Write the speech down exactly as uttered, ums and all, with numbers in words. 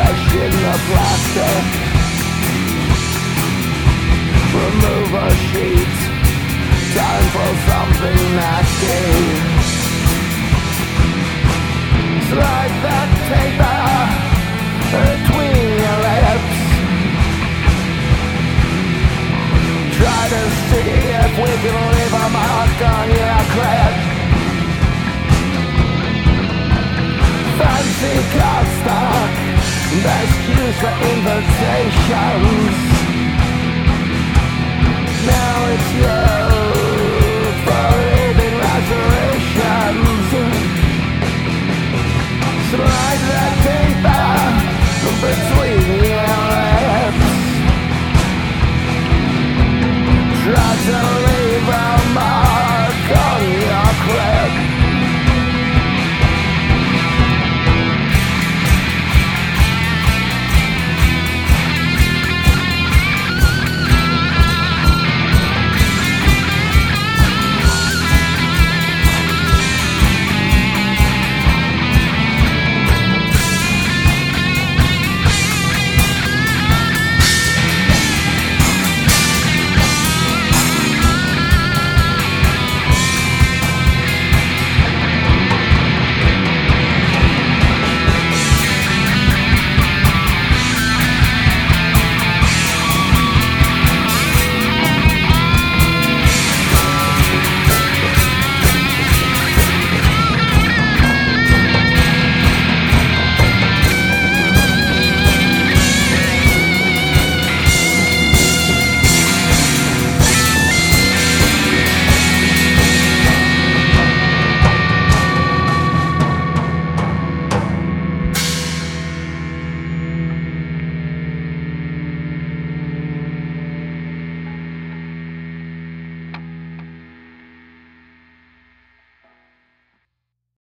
flesh in the plastic. Remove a sheet, time for something nasty. Slide that paper between your lips. Try to see if we can leave a mark on your clip. Fancy cardstock, best used for invitations. Now it's you for leaving lacerations. Slide that paper between